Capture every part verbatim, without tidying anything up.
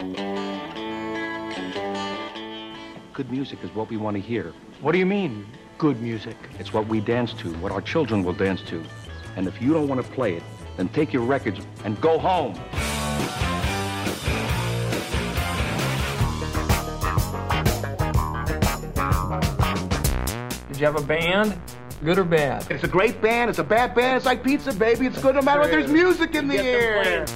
Good music is what we want to hear. What do you mean, good music? It's what we dance to, what our children will dance to. And if you don't want to play it, then take your records and go home. Did you have a band? Good or bad? It's a great band. It's a bad band. It's like pizza, baby. It's good no matter what. There's music in the air.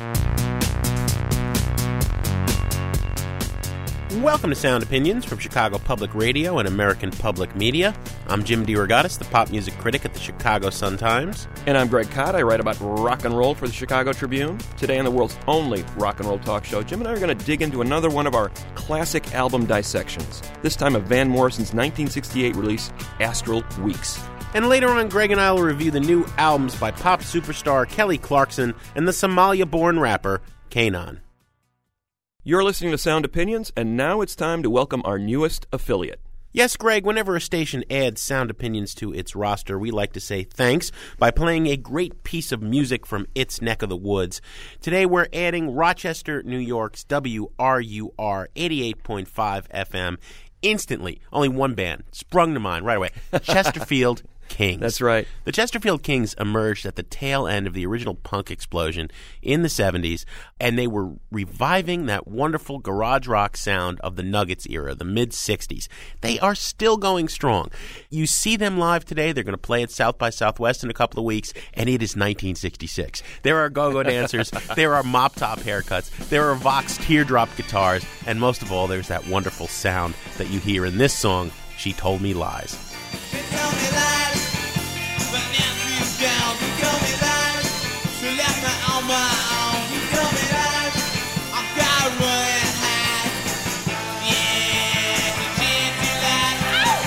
Welcome to Sound Opinions from Chicago Public Radio and American Public Media. I'm Jim DeRogatis, the pop music critic at the Chicago Sun-Times. And I'm Greg Cott. I write about rock and roll for the Chicago Tribune. Today on the world's only rock and roll talk show, Jim and I are going to dig into another one of our classic album dissections, this time of Van Morrison's nineteen sixty-eight release, Astral Weeks. And later on, Greg and I will review the new albums by pop superstar Kelly Clarkson and the Somalia-born rapper Kanan. You're listening to Sound Opinions, and now it's time to welcome our newest affiliate. Yes, Greg, whenever a station adds Sound Opinions to its roster, we like to say thanks by playing a great piece of music from its neck of the woods. Today we're adding Rochester, New York's W R U R eighty-eight point five F M. Instantly, only one band sprung to mind right away, Chesterfield Kings. That's right. The Chesterfield Kings emerged at the tail end of the original punk explosion in the seventies, and they were reviving that wonderful garage rock sound of the Nuggets era, the mid-sixties. They are still going strong. You see them live today. They're going to play at South by Southwest in a couple of weeks, and it is nineteen sixty-six. There are go-go dancers. There are mop-top haircuts. There are Vox teardrop guitars, and most of all, there's that wonderful sound that you hear in this song, She Told Me Lies. She told me lies, but now she's down. She told me lies, she left me on my own. She told me lies, I've got to run and hide. Yeah, she did, she lied. Oh!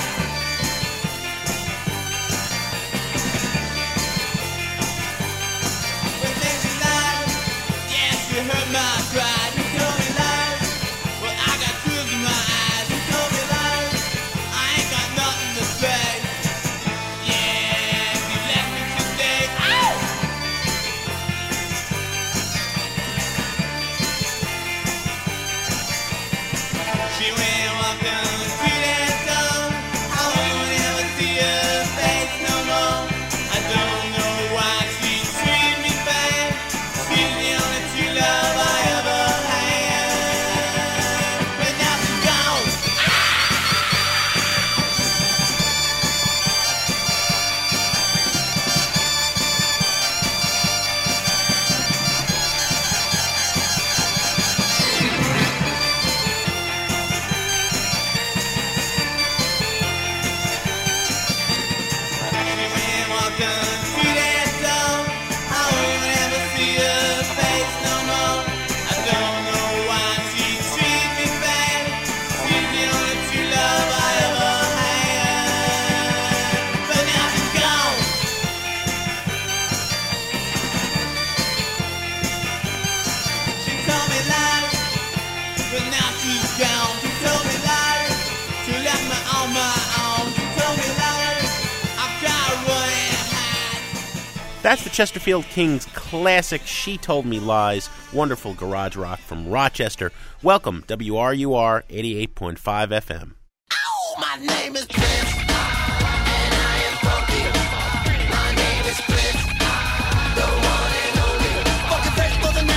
But then she lied, yeah, she heard my cry. She told me lies, well, I got tears in my eyes. She told me lies, I ain't got nothing to say. That's the Chesterfield Kings' classic She Told Me Lies, wonderful garage rock from Rochester. Welcome, W R U R eighty-eight point five F M. Ow, my name is Prince, and I am funky. My name is Prince, the one and only. Fucking face for the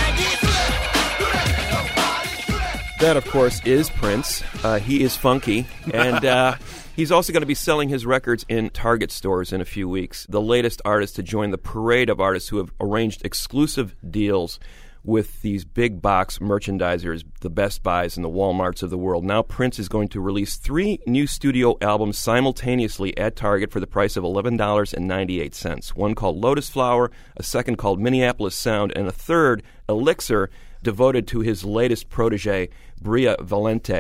nineties. That, of course, is Prince. Uh, he is funky, and uh, he's also going to be selling his records in Target stores in a few weeks. The latest artist to join the parade of artists who have arranged exclusive deals with these big box merchandisers, the Best Buys and the Walmarts of the world. Now Prince is going to release three new studio albums simultaneously at Target for the price of eleven dollars and ninety-eight cents. One called Lotus Flower, a second called Minneapolis Sound, and a third, Elixir, devoted to his latest protege, Bria Valente.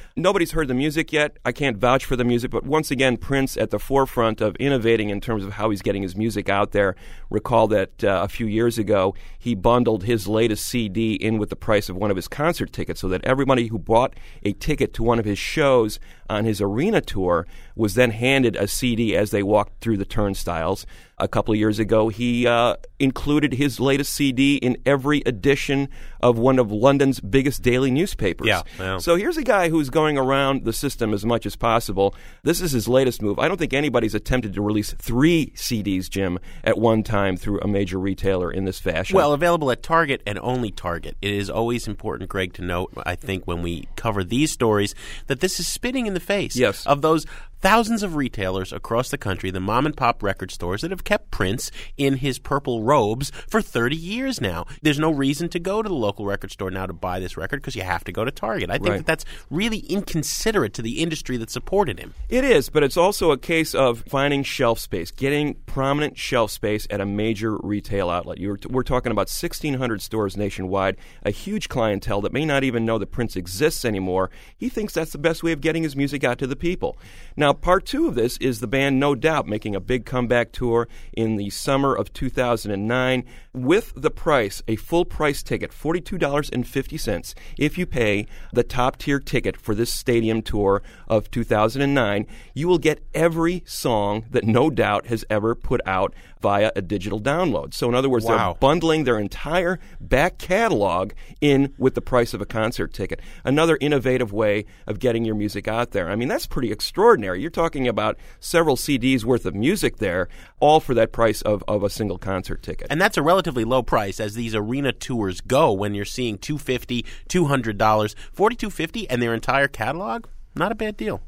Nobody's heard the music yet. I can't vouch for the music, but once again, Prince at the forefront of innovating in terms of how he's getting his music out there. Recall that uh, a few years ago, he bundled his latest C D in with the price of one of his concert tickets so that everybody who bought a ticket to one of his shows on his arena tour was then handed a C D as they walked through the turnstiles. A couple of years ago, he uh, included his latest C D in every edition of one of London's biggest daily newspapers. Yeah, yeah. So here's a guy who's going around the system as much as possible. This is his latest move. I don't think anybody's attempted to release three C Ds, Jim, at one time through a major retailer in this fashion. Well, available at Target and only Target. It is always important, Greg, to note, I think, when we cover these stories, that this is spitting in the face yes. of those thousands of retailers across the country, the mom-and-pop record stores that have kept Prince in his purple robes for thirty years now. There's no reason to go to the local record store now to buy this record because you have to go to Target. I think right. that that's really inconsiderate to the industry that supported him. It is, but it's also a case of finding shelf space, getting prominent shelf space at a major retail outlet. You're, we're talking about sixteen hundred stores nationwide, a huge clientele that may not even know that Prince exists anymore. He thinks that's the best way of getting his music out to the people. Now, part two of this is the band No Doubt making a big comeback tour in the summer of two thousand nine with the price, a full price ticket, forty-two dollars and fifty cents. If you pay the top tier ticket for this stadium tour of two thousand nine, you will get every song that No Doubt has ever put out via a digital download. So in other words, Wow. they're bundling their entire back catalog in with the price of a concert ticket. Another innovative way of getting your music out there. I mean, that's pretty extraordinary. You're talking about several C Ds worth of music there, all for that price of, of a single concert ticket. And that's a relatively low price as these arena tours go when you're seeing two hundred fifty dollars, two hundred dollars, forty-two fifty and their entire catalog. Not a bad deal.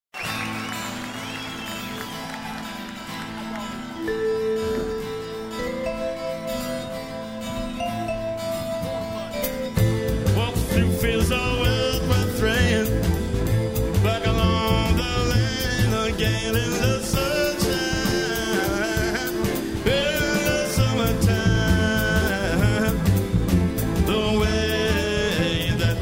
Walk through fields of earth with rain, back along the lane again in the sunshine, in the summertime, the way that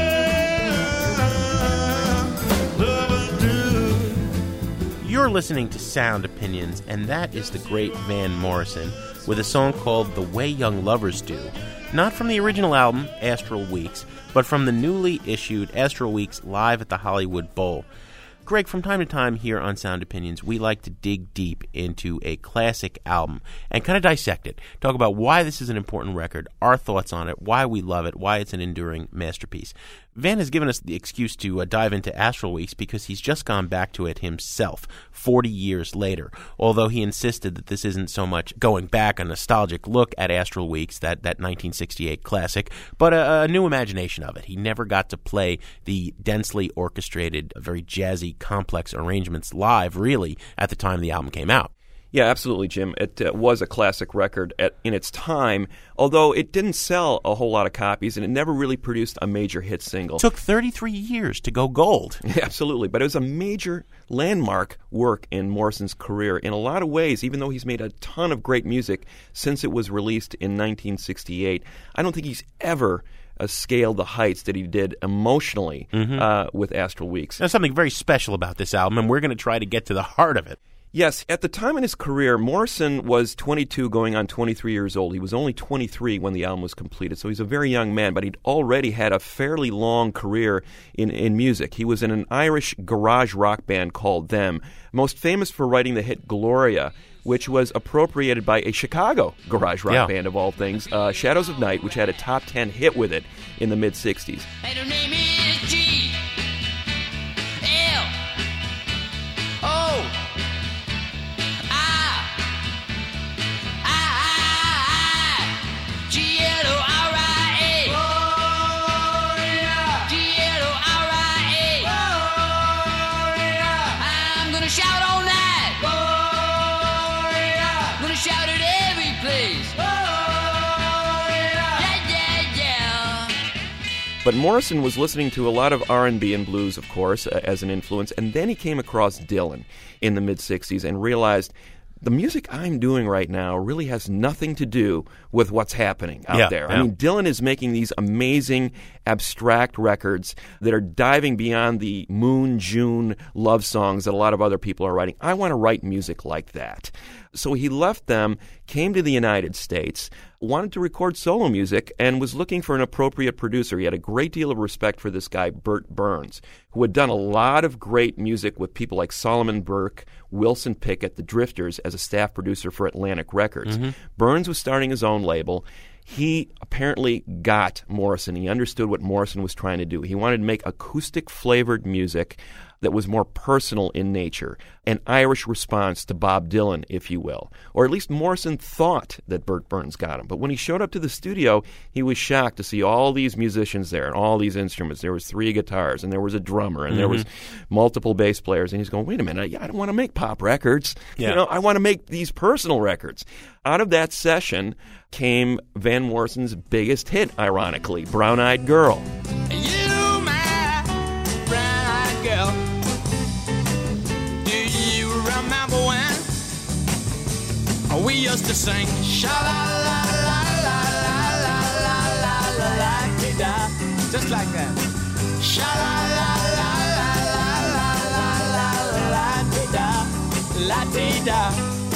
yeah, lovers do. You're listening to Sound Opinions, and that is the great Van Morrison with a song called The Way Young Lovers Do. Not from the original album, Astral Weeks, but from the newly issued Astral Weeks Live at the Hollywood Bowl. Greg, from time to time here on Sound Opinions, we like to dig deep into a classic album and kind of dissect it, talk about why this is an important record, our thoughts on it, why we love it, why it's an enduring masterpiece. Van has given us the excuse to uh, dive into Astral Weeks because he's just gone back to it himself forty years later, although he insisted that this isn't so much going back, a nostalgic look at Astral Weeks, that, that nineteen sixty-eight classic, but a, a new imagination of it. He never got to play the densely orchestrated, very jazzy, complex arrangements live, really, at the time the album came out. Yeah, absolutely, Jim. It uh, was a classic record at, in its time, although it didn't sell a whole lot of copies, and it never really produced a major hit single. It took thirty-three years to go gold. Yeah, absolutely, but it was a major landmark work in Morrison's career in a lot of ways, even though he's made a ton of great music since it was released in nineteen sixty-eight. I don't think he's ever uh, scaled the heights that he did emotionally mm-hmm. uh, with Astral Weeks. There's something very special about this album, and we're going to try to get to the heart of it. Yes, at the time in his career, Morrison was twenty-two going on twenty-three years old. He was only twenty-three when the album was completed, so he's a very young man, but he'd already had a fairly long career in, in music. He was in an Irish garage rock band called Them, most famous for writing the hit Gloria, which was appropriated by a Chicago garage rock yeah. band, of all things, uh, Shadows of Night, which had a top ten hit with it in the mid-sixties. And her name is G L O But Morrison was listening to a lot of R and B and blues, of course, uh, as an influence, and then he came across Dylan in the mid-sixties and realized the music I'm doing right now really has nothing to do with what's happening out yeah, there. Yeah. I mean, Dylan is making these amazing abstract records that are diving beyond the Moon June love songs that a lot of other people are writing. I want to write music like that. So he left them, came to the United States, wanted to record solo music, and was looking for an appropriate producer. He had a great deal of respect for this guy, Bert Burns, who had done a lot of great music with people like Solomon Burke, Wilson Pickett, the Drifters, as a staff producer for Atlantic Records. Mm-hmm. Burns was starting his own label. He apparently got Morrison. He understood what Morrison was trying to do. He wanted to make acoustic-flavored music that was more personal in nature, an Irish response to Bob Dylan, if you will. Or at least Morrison thought that Bert Burns got him. But when he showed up to the studio, he was shocked to see all these musicians there and all these instruments. There was three guitars, and there was a drummer, and mm-hmm. there was multiple bass players. And he's going, wait a minute, I, I don't want to make pop records. Yeah. You know, I want to make these personal records. Out of that session came Van Morrison's biggest hit, ironically, Brown Eyed Girl. You, my brown-eyed girl. We used to sing sha la la la la la la la la la da, just like that. Sha la la la la la la la la la da,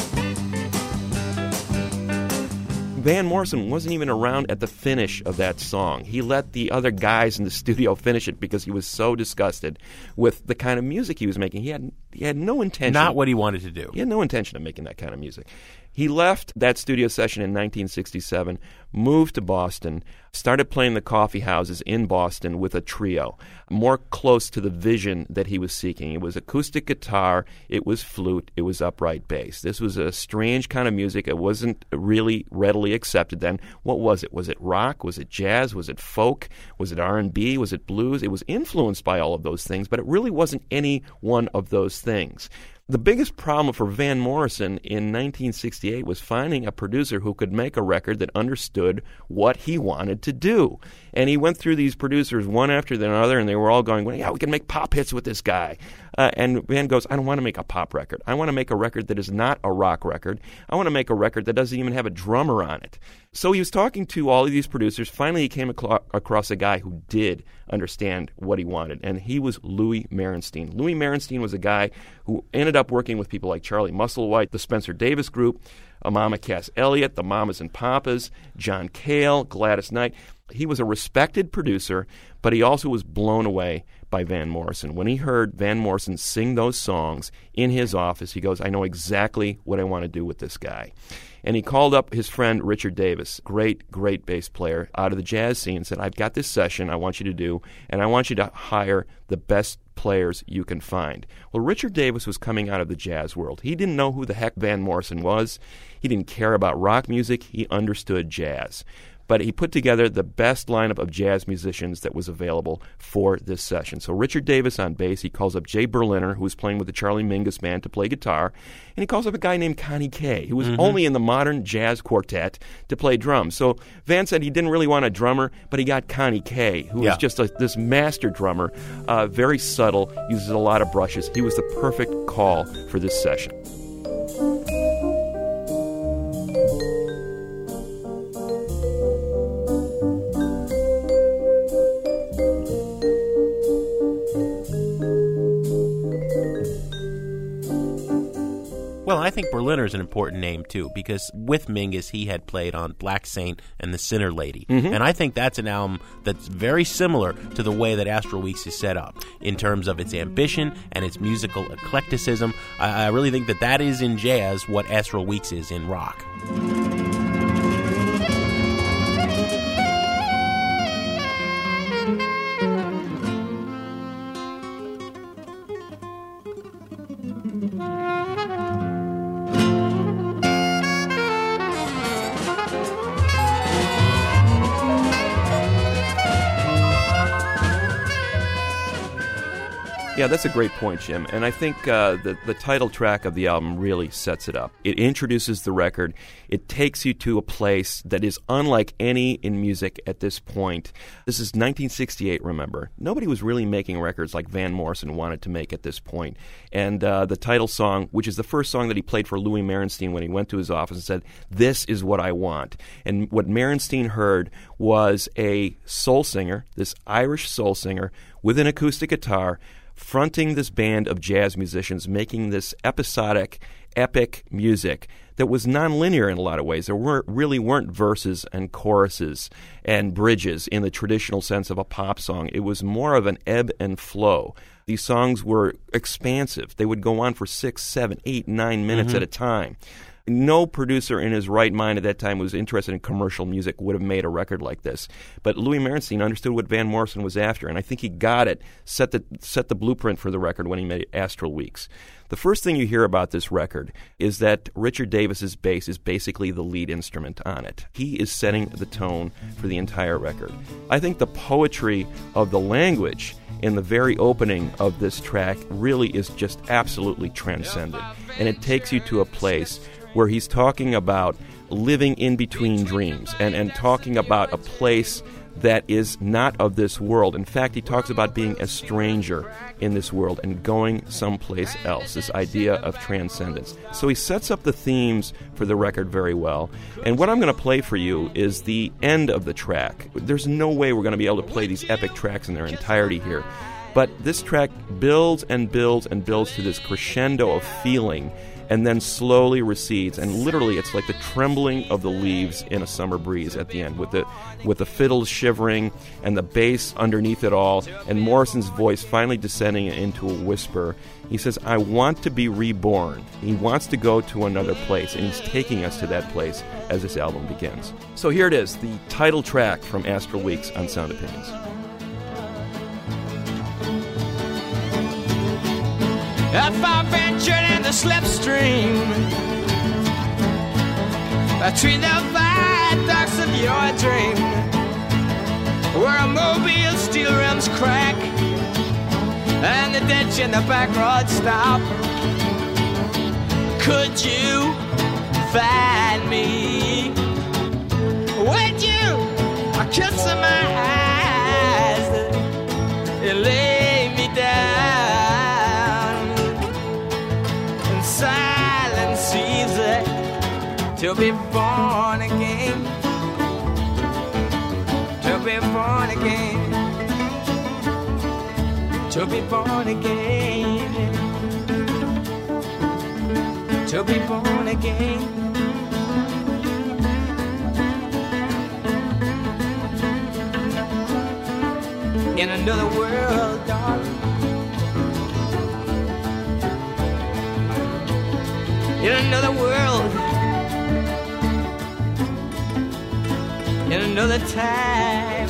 la da. Van Morrison wasn't even around at the finish of that song. He let the other guys in the studio finish it because he was so disgusted with the kind of music he was making. He had he had no intention. Not what he wanted to do. He had no intention of making that kind of music. He left that studio session in nineteen sixty-seven, moved to Boston, started playing the coffee houses in Boston with a trio, more close to the vision that he was seeking. It was acoustic guitar, it was flute, it was upright bass. This was a strange kind of music. It wasn't really readily accepted then. What was it? Was it rock? Was it jazz? Was it folk? Was it R and B? Was it blues? It was influenced by all of those things, but it really wasn't any one of those things. The biggest problem for Van Morrison in nineteen sixty-eight was finding a producer who could make a record that understood what he wanted to do. And he went through these producers one after another, and they were all going, well, yeah, we can make pop hits with this guy. Uh, and Van goes, I don't want to make a pop record. I want to make a record that is not a rock record. I want to make a record that doesn't even have a drummer on it. So he was talking to all of these producers. Finally, he came aclo- across a guy who did understand what he wanted, and he was Louis Merenstein. Louis Merenstein was a guy who ended up working with people like Charlie Musselwhite, the Spencer Davis Group, Mama Cass Elliot, the Mamas and Papas, John Cale, Gladys Knight. He was a respected producer, but he also was blown away by Van Morrison. When he heard Van Morrison sing those songs in his office, he goes, I know exactly what I want to do with this guy. And he called up his friend Richard Davis, great, great bass player out of the jazz scene, and said, I've got this session I want you to do, and I want you to hire the best players you can find. Well, Richard Davis was coming out of the jazz world. He didn't know who the heck Van Morrison was. He didn't care about rock music. He understood jazz. But he put together the best lineup of jazz musicians that was available for this session. So Richard Davis on bass, he calls up Jay Berliner, who was playing with the Charlie Mingus Band, to play guitar, and he calls up a guy named Connie Kay, who was mm-hmm. only in the modern jazz quartet, to play drums. So Van said he didn't really want a drummer, but he got Connie Kay, who yeah. was just a, this master drummer, uh, very subtle, uses a lot of brushes. He was the perfect call for this session. Well, I think Berliner's an important name, too, because with Mingus, he had played on Black Saint and The Sinner Lady. Mm-hmm. And I think that's an album that's very similar to the way that Astral Weeks is set up in terms of its ambition and its musical eclecticism. I, I really think that that is in jazz what Astral Weeks is in rock. Yeah, that's a great point, Jim. And I think uh, the, the title track of the album really sets it up. It introduces the record. It takes you to a place that is unlike any in music at this point. This is nineteen sixty-eight, remember. Nobody was really making records like Van Morrison wanted to make at this point. And uh, the title song, which is the first song that he played for Louis Merenstein when he went to his office and said, "This is what I want." And what Merenstein heard was a soul singer, this Irish soul singer, with an acoustic guitar, fronting this band of jazz musicians, making this episodic, epic music that was nonlinear in a lot of ways. There weren't, really weren't verses and choruses and bridges in the traditional sense of a pop song. It was more of an ebb and flow. These songs were expansive. They would go on for six, seven, eight, nine minutes mm-hmm. at a time. No producer in his right mind at that time who was interested in commercial music would have made a record like this. But Louis Merenstein understood what Van Morrison was after, and I think he got it, set the set the blueprint for the record when he made Astral Weeks. The first thing you hear about this record is that Richard Davis's bass is basically the lead instrument on it. He is setting the tone for the entire record. I think the poetry of the language in the very opening of this track really is just absolutely transcendent, and it takes you to a place where he's talking about living in between dreams and, and talking about a place that is not of this world. In fact, he talks about being a stranger in this world and going someplace else, this idea of transcendence. So he sets up the themes for the record very well. And what I'm going to play for you is the end of the track. There's no way we're going to be able to play these epic tracks in their entirety here. But this track builds and builds and builds to this crescendo of feeling and then slowly recedes, and literally it's like the trembling of the leaves in a summer breeze at the end, with the with the fiddles shivering and the bass underneath it all, and Morrison's voice finally descending into a whisper. He says, "I want to be reborn." He wants to go to another place, and he's taking us to that place as this album begins. So here it is, the title track from Astral Weeks on Sound Opinions. If I ventured in the slipstream between the viaducts of your dream, where a mobile steel rims crack and the ditch in the back road stop, could you find me? Would you a kiss in my eyes and lay me down? Silence easy to be born again, to be born again, to be born again, to be born again. In another world, darling. In another world, in another time,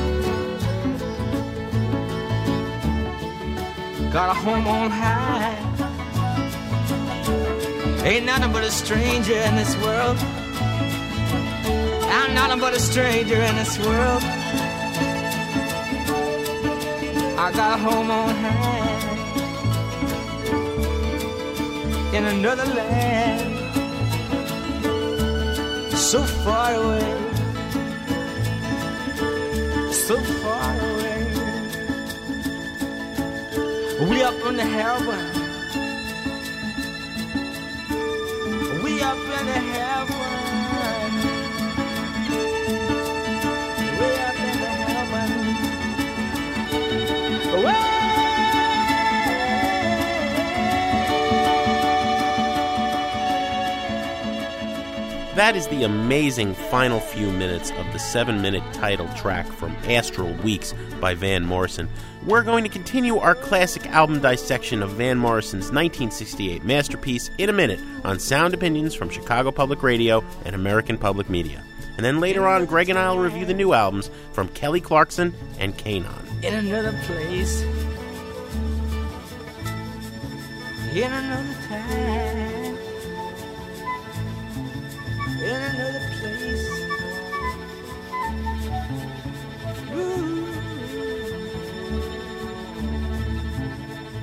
got a home on high. Ain't nothing but a stranger in this world. I'm nothing but a stranger in this world. I got a home on high in another land, so far away, so far away. We up in the heaven, we up in the heaven, we up in the heaven. Away. That is the amazing final few minutes of the seven-minute title track from Astral Weeks by Van Morrison. We're going to continue our classic album dissection of Van Morrison's nineteen sixty-eight masterpiece in a minute on Sound Opinions from Chicago Public Radio and American Public Media. And then later on, Greg and I will review the new albums from Kelly Clarkson and Kanon. In another place, in another time, in another place. Ooh.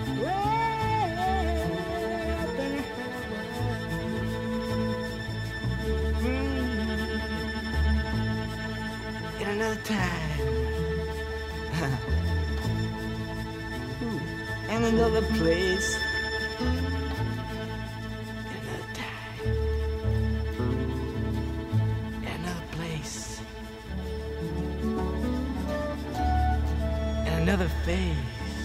and another place, another time, another place, and another face.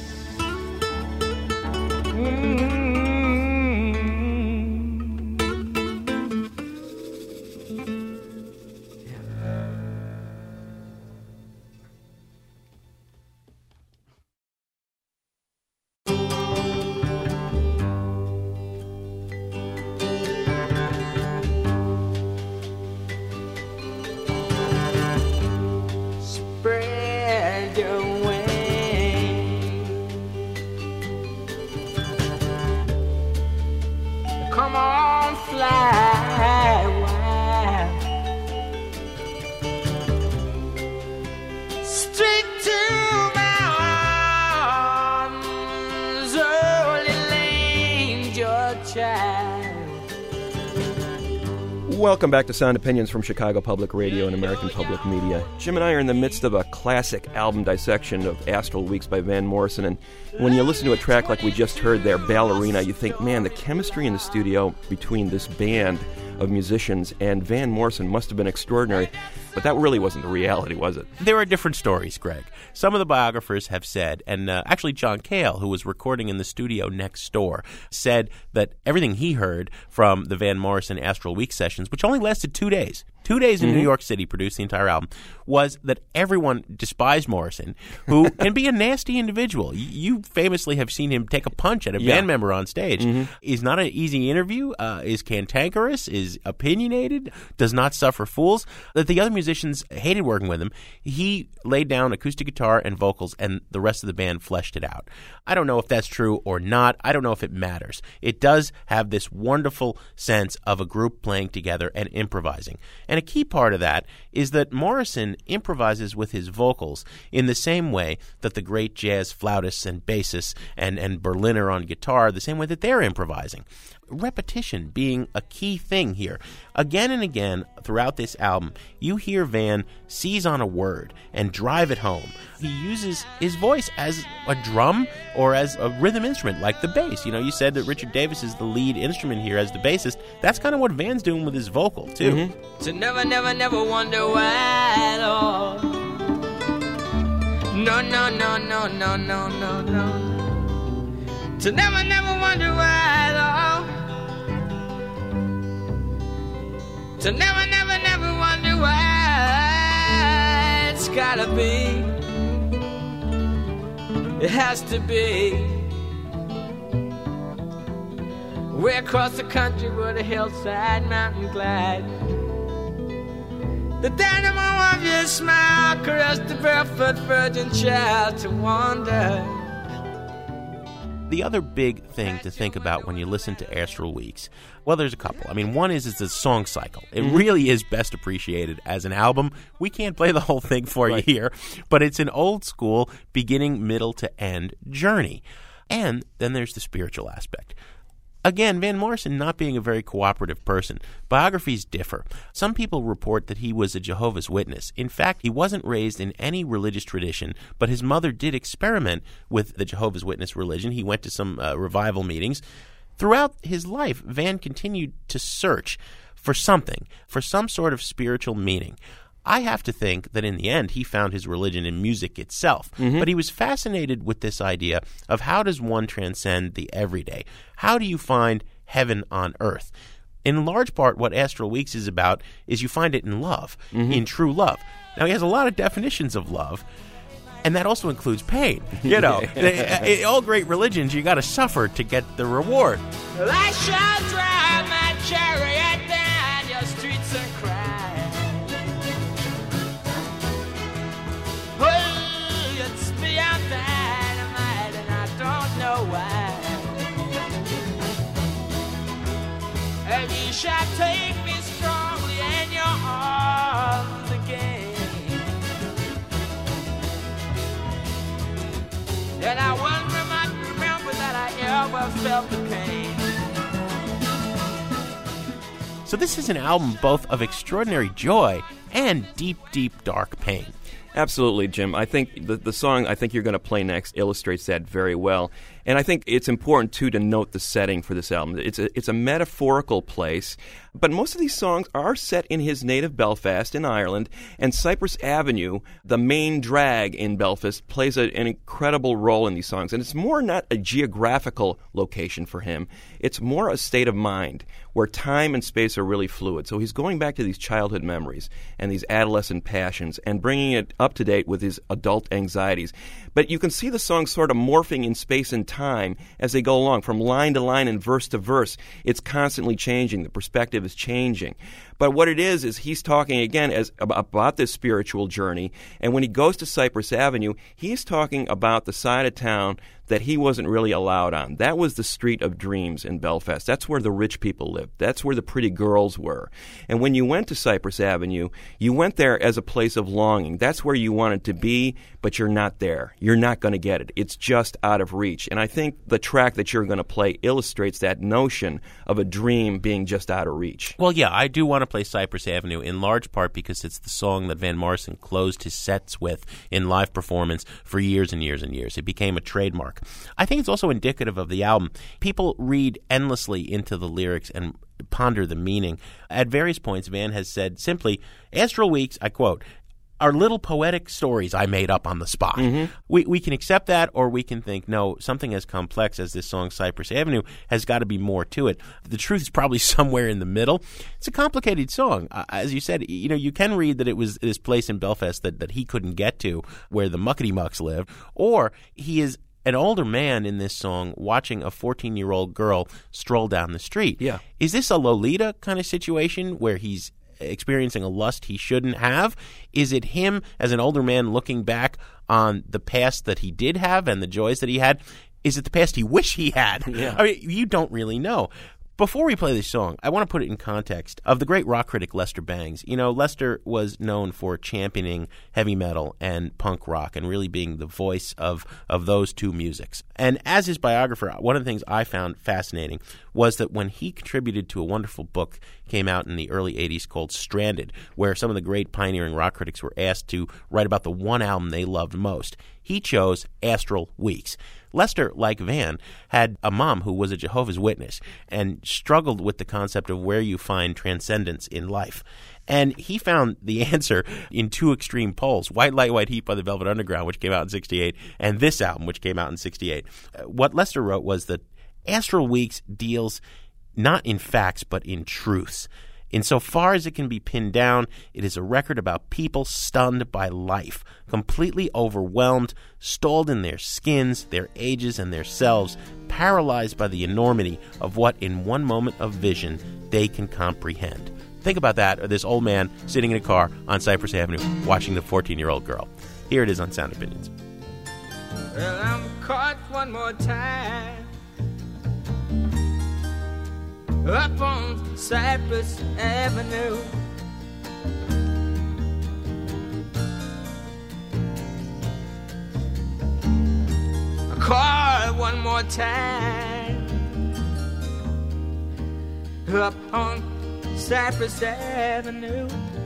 Mm-hmm. Spread your wings. Come on, fly wild. Straight to my arms, early lane, your child. Welcome back to Sound Opinions from Chicago Public Radio and American Public Media. Jim and I are in the midst of a classic album dissection of Astral Weeks by Van Morrison, and when you listen to a track like we just heard there, Ballerina, you think, man, the chemistry in the studio between this band of musicians and Van Morrison must have been extraordinary. But that really wasn't the reality, was it? There are different stories, Greg. Some of the biographers have said, and uh, actually John Cale, who was recording in the studio next door, said that everything he heard from the Van Morrison Astral Week sessions, which only lasted two days, two days in mm-hmm. New York City, produced the entire album, was that everyone despised Morrison, who can be a nasty individual. You famously have seen him take a punch at a yeah. band member on stage. Mm-hmm. He's not an easy interview, uh, is cantankerous, is opinionated, does not suffer fools. That the other musicians hated working with him. He laid down acoustic guitar and vocals, and the rest of the band fleshed it out. I don't know if that's true or not. I don't know if it matters. It does have this wonderful sense of a group playing together and improvising. And a key part of that is that Morrison improvises with his vocals in the same way that the great jazz flautists and bassists and, and Berliner on guitar, the same way that they're improvising. Repetition being a key thing here. Again and again throughout this album, you hear Van seize on a word and drive it home. He uses his voice as a drum or as a rhythm instrument like the bass. You know, you said that Richard Davis is the lead instrument here as the bassist. That's kind of what Van's doing with his vocal, too. Mm-hmm. To never, never, never wonder why at all. No, no, no, no, no, no, no, no. To never, never wonder why at all. To never, never, never wonder why it's gotta be. It has to be. Way across the country where the hillside mountain glide. The dynamo of your smile caressed the barefoot virgin child to wander. The other big thing to think about when you listen to Astral Weeks, well, there's a couple. I mean, one is it's a song cycle. It mm-hmm. really is best appreciated as an album. We can't play the whole thing for right. you here, but it's an old school beginning, middle to end journey. And then there's the spiritual aspect. Again, Van Morrison not being a very cooperative person. Biographies differ. Some people report that he was a Jehovah's Witness. In fact, he wasn't raised in any religious tradition, but his mother did experiment with the Jehovah's Witness religion. He went to some uh, revival meetings. Throughout his life, Van continued to search for something, for some sort of spiritual meaning. I have to think that in the end he found his religion in music itself. Mm-hmm. But he was fascinated with this idea of how does one transcend the everyday? How do you find heaven on earth? In large part, what Astral Weeks is about is you find it in love, mm-hmm. in true love. Now, he has a lot of definitions of love, and that also includes pain. You know, in all great religions, you got to suffer to get the reward. Well, I shall drive my chariot down your streets and cry. Oh, it's beyond dynamite, and I don't know why. And you shall take me strongly in your arms again. And I wonder might remember that I ever felt the pain. So this is an album both of extraordinary joy and deep, deep, dark pain. Absolutely, Jim. I think the the song I think you're going to play next illustrates that very well. And I think it's important, too, to note the setting for this album. It's a, it's a metaphorical place, but most of these songs are set in his native Belfast in Ireland, and Cypress Avenue, the main drag in Belfast, plays a, an incredible role in these songs. And it's more not a geographical location for him. It's more a state of mind where time and space are really fluid. So he's going back to these childhood memories and these adolescent passions and bringing it up to date with his adult anxieties. But you can see the songs sort of morphing in space and time as they go along, from line to line and verse to verse. It's constantly changing. The perspective is changing. But what it is, is he's talking, again, as about this spiritual journey. And when he goes to Cypress Avenue, he's talking about the side of town that he wasn't really allowed on. That was the street of dreams in Belfast. That's where the rich people lived. That's where the pretty girls were. And when you went to Cypress Avenue, you went there as a place of longing. That's where you wanted to be, but you're not there. You're not going to get it. It's just out of reach. And I think the track that you're going to play illustrates that notion of a dream being just out of reach. Well, yeah, I do want to play Cypress Avenue in large part because it's the song that Van Morrison closed his sets with in live performance for years and years and years. It became a trademark. I think it's also indicative of the album. People read endlessly into the lyrics and ponder the meaning. At various points, Van has said simply, Astral Weeks, I quote, are little poetic stories I made up on the spot. Mm-hmm. We we can accept that, or we can think, no, something as complex as this song Cypress Avenue has got to be more to it. The truth is probably somewhere in the middle. It's a complicated song. Uh, as you said, you know, you can read that it was this place in Belfast that, that he couldn't get to where the muckety mucks live, or he is an older man in this song watching a fourteen-year-old girl stroll down the street. Yeah. Is this a Lolita kind of situation where he's experiencing a lust he shouldn't have? Is it him as an older man looking back on the past that he did have and the joys that he had? Is it the past he wish he had? Yeah. I mean, you don't really know. Before we play this song, I want to put it in context of the great rock critic Lester Bangs. You know, Lester was known for championing heavy metal and punk rock and really being the voice of, of those two musics. And as his biographer, one of the things I found fascinating was that when he contributed to a wonderful book came out in the early eighties called Stranded, where some of the great pioneering rock critics were asked to write about the one album they loved most, he chose Astral Weeks. Lester, like Van, had a mom who was a Jehovah's Witness and struggled with the concept of where you find transcendence in life. And he found the answer in two extreme poles, White Light, White Heat by the Velvet Underground, which came out in sixty-eight, and this album, which came out in sixty-eight. What Lester wrote was that Astral Weeks deals not in facts, but in truths. Insofar as it can be pinned down, it is a record about people stunned by life, completely overwhelmed, stalled in their skins, their ages, and their selves, paralyzed by the enormity of what, in one moment of vision, they can comprehend. Think about that, or this old man sitting in a car on Cypress Avenue watching the fourteen-year-old girl. Here it is on Sound Opinions. Well, I'm caught one more time up on Cypress Avenue. I caught one more time up on Cypress Avenue.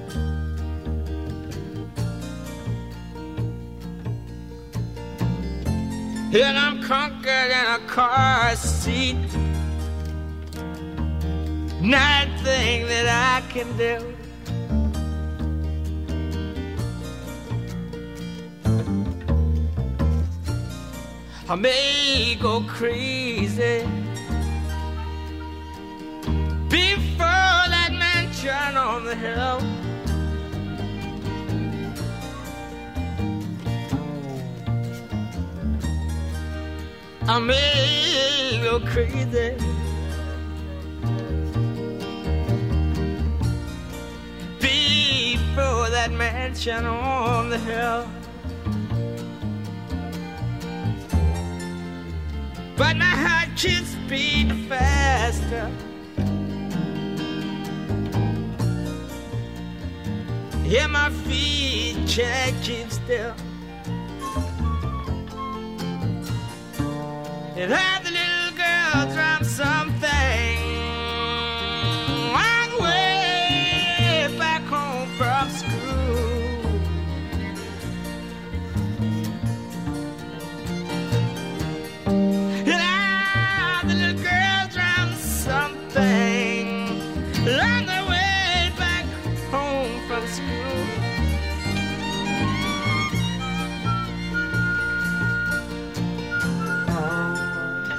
And I'm conquered in a car seat. Nothing that I can do. I may go crazy before that mansion on the hill. I may go crazy before that mansion on the hill. But my heart keeps beating faster. Yeah, my feet can't keep still. And have the little girl drum something on the way back home from school.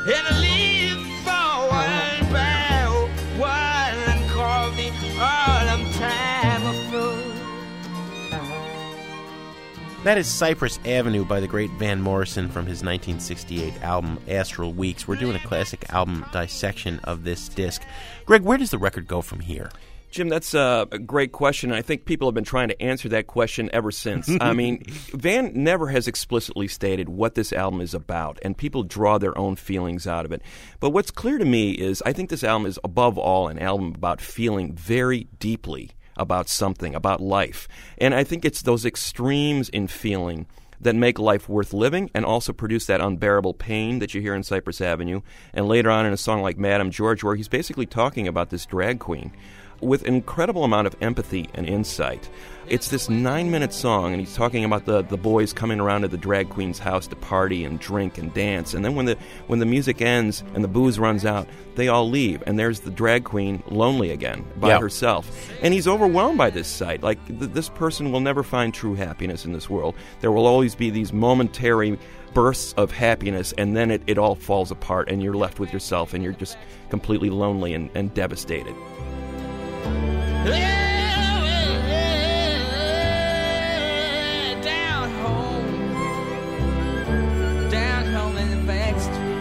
and I live for one by one and call the autumn time of food. That is Cypress Avenue by the great Van Morrison from his nineteen sixty-eight album Astral Weeks. We're doing a classic album dissection of this disc. Greg, where does the record go from here? Jim, that's a great question. I think people have been trying to answer that question ever since. I mean, Van never has explicitly stated what this album is about, and people draw their own feelings out of it. But what's clear to me is I think this album is, above all, an album about feeling very deeply about something, about life. And I think it's those extremes in feeling that make life worth living and also produce that unbearable pain that you hear in Cypress Avenue, and later on in a song like Madame George, where he's basically talking about this drag queen with an incredible amount of empathy and insight. It's this nine-minute song, and he's talking about the, the boys coming around to the drag queen's house to party and drink and dance. And then when the when the music ends and the booze runs out, they all leave, and there's the drag queen lonely again by yep. herself. And he's overwhelmed by this sight. Like, th- this person will never find true happiness in this world. There will always be these momentary bursts of happiness, and then it, it all falls apart, and you're left with yourself, and you're just completely lonely and, and devastated. Down home, down home in the back street.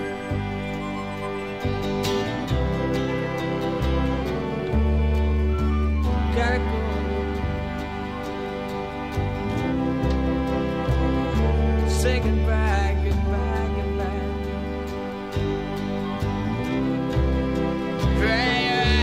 Gotta go. Say goodbye, goodbye, goodbye. Right.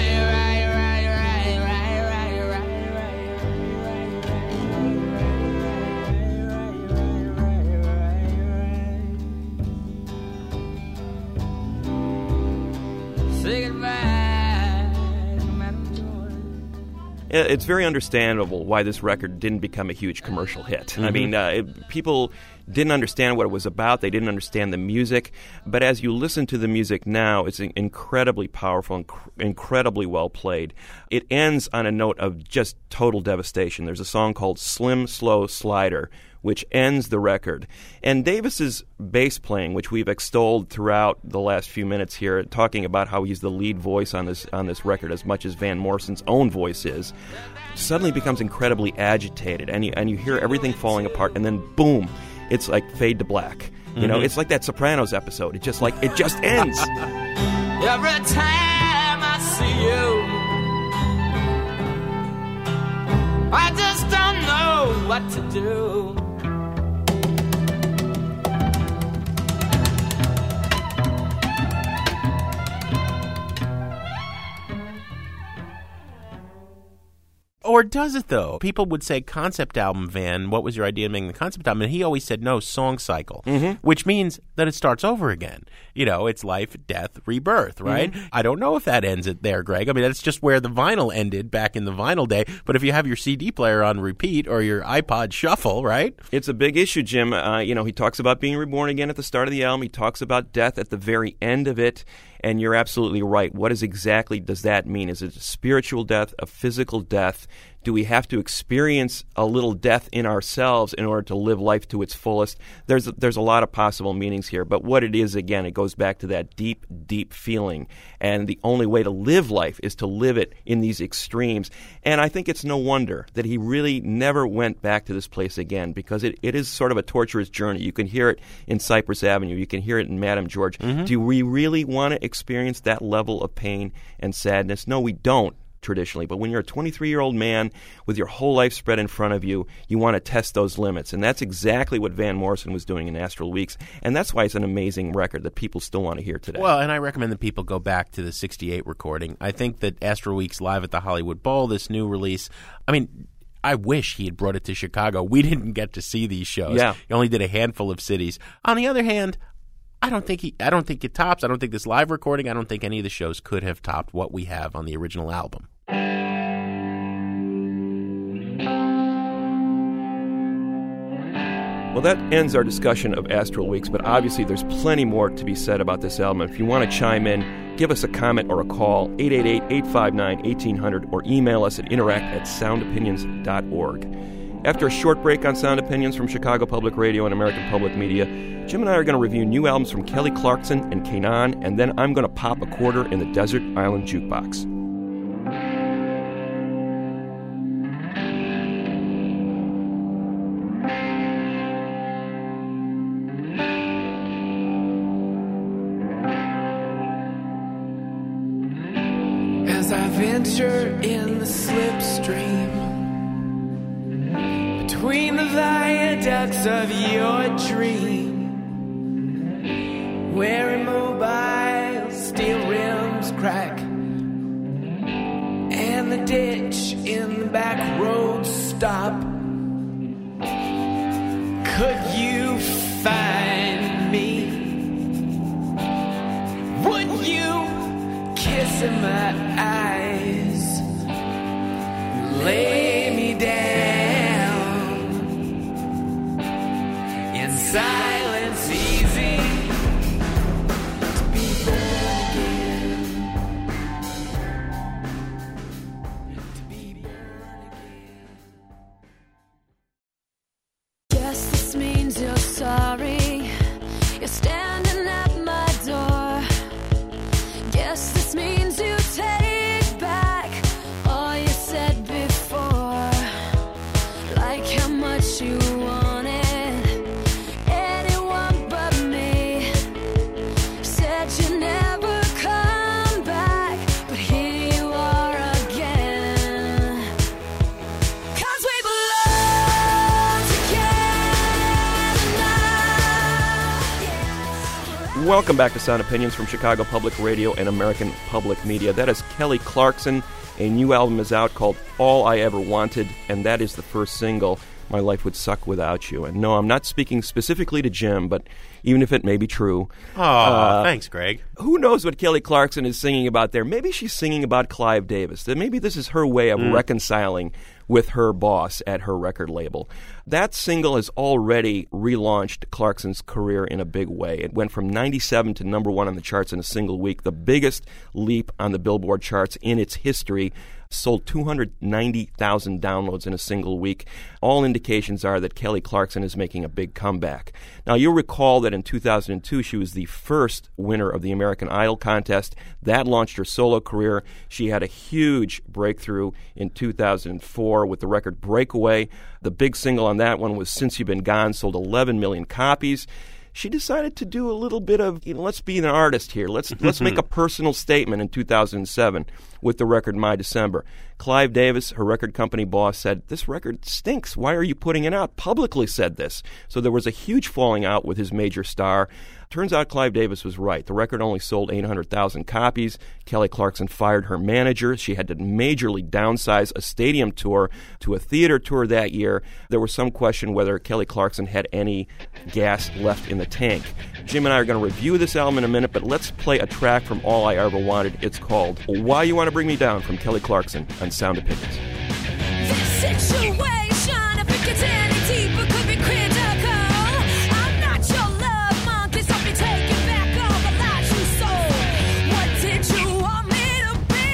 It's very understandable why this record didn't become a huge commercial hit. Mm-hmm. I mean, uh, it, people didn't understand what it was about. They didn't understand the music. But as you listen to the music now, it's incredibly powerful, inc- incredibly well played. It ends on a note of just total devastation. There's a song called Slim Slow Slider, which ends the record. And Davis's bass playing, which we've extolled throughout the last few minutes here, talking about how he's the lead voice on this on this record as much as Van Morrison's own voice is, suddenly becomes incredibly agitated, and you, and you hear everything falling apart, and then boom, it's like fade to black. You mm-hmm. know, it's like that Sopranos episode. It just like it just ends. Every time I see you, I just don't know what to do. Or does it, though? People would say concept album, Van. What was your idea of making the concept album? And he always said no, song cycle, mm-hmm. which means that it starts over again. You know, it's life, death, rebirth, right? Mm-hmm. I don't know if that ends it there, Greg. I mean, that's just where the vinyl ended back in the vinyl day. But if you have your C D player on repeat or your iPod shuffle, right? It's a big issue, Jim. Uh, you know, he talks about being reborn again at the start of the album. He talks about death at the very end of it. And you're absolutely right. What is exactly does that mean? Is it a spiritual death, a physical death? Do we have to experience a little death in ourselves in order to live life to its fullest? There's a, there's a lot of possible meanings here. But what it is, again, it goes back to that deep, deep feeling. And the only way to live life is to live it in these extremes. And I think it's no wonder that he really never went back to this place again, because it, it is sort of a torturous journey. You can hear it in Cypress Avenue. You can hear it in Madame George. Mm-hmm. Do we really want to experience that level of pain and sadness? No, we don't. Traditionally, but when you're a twenty-three-year-old man with your whole life spread in front of you, you want to test those limits, and that's exactly what Van Morrison was doing in Astral Weeks, and that's why it's an amazing record that people still want to hear today. Well, and I recommend that people go back to the sixty-eight recording. I think that Astral Weeks live at the Hollywood Bowl, this new release, I mean, I wish he had brought it to Chicago. We didn't get to see these shows. Yeah. He only did a handful of cities. On the other hand, I don't think he. I don't think it tops. I don't think this live recording. I don't think any of the shows could have topped what we have on the original album. Well, that ends our discussion of Astral Weeks, but obviously there's plenty more to be said about this album. If you want to chime in, give us a comment or a call, eight eight eight, eight five nine, one eight zero zero, or email us at interact at sound opinions dot org. After a short break on Sound Opinions from Chicago Public Radio and American Public Media, Jim and I are going to review new albums from Kelly Clarkson and Kanan, and then I'm going to pop a quarter in the Desert Island Jukebox. As I venture in the slipstream between the viaducts of your dream, where immobile steel rims crack and the ditch in the back road stop, could you find me? Would you kiss in my eyes, lay me down in silence, easy to be born again, to be born again. Guess this means you're sorry. You're standing at my door. Guess this means you take back all you said before. Like how much you wanted anyone but me. Said you never come back, but here you are again. 'Cause we belong together now. Welcome back to Sound Opinions from Chicago Public Radio and American Public Media. That is Kelly Clarkson. A new album is out called All I Ever Wanted, and that is the first single, My Life Would Suck Without You. And no, I'm not speaking specifically to Jim, but even if it may be true, Oh, Uh, thanks, Greg. who knows what Kelly Clarkson is singing about there? Maybe she's singing about Clive Davis. That maybe this is her way of reconciling with her boss at her record label. That single has already relaunched Clarkson's career in a big way. It went from ninety-seven to number one on the charts in a single week, the biggest leap on the Billboard charts in its history. Sold two hundred ninety thousand downloads in a single week. All indications are that Kelly Clarkson is making a big comeback. Now, you'll recall that in two thousand two, she was the first winner of the American Idol contest. That launched her solo career. She had a huge breakthrough in two thousand four with the record Breakaway. The big single on that one was Since You've Been Gone, sold eleven million copies. She decided to do a little bit of, you know, let's be an artist here. Let's let's make a personal statement in two thousand seven with the record My December. Clive Davis, her record company boss, said, "This record stinks. Why are you putting it out?" Publicly said this. So there was a huge falling out with his major star. Turns out Clive Davis was right. The record only sold eight hundred thousand copies. Kelly Clarkson fired her manager. She had to majorly downsize a stadium tour to a theater tour that year. There was some question whether Kelly Clarkson had any gas left in the tank. Jim and I are going to review this album in a minute, but let's play a track from All I Ever Wanted. It's called Why You Want to Bring Me Down from Kelly Clarkson on Sound Opinions. This situation, if it gets any deeper, could be critical. I'm not your love monkey, so be taking back all the lies you sold. What did you want me to be?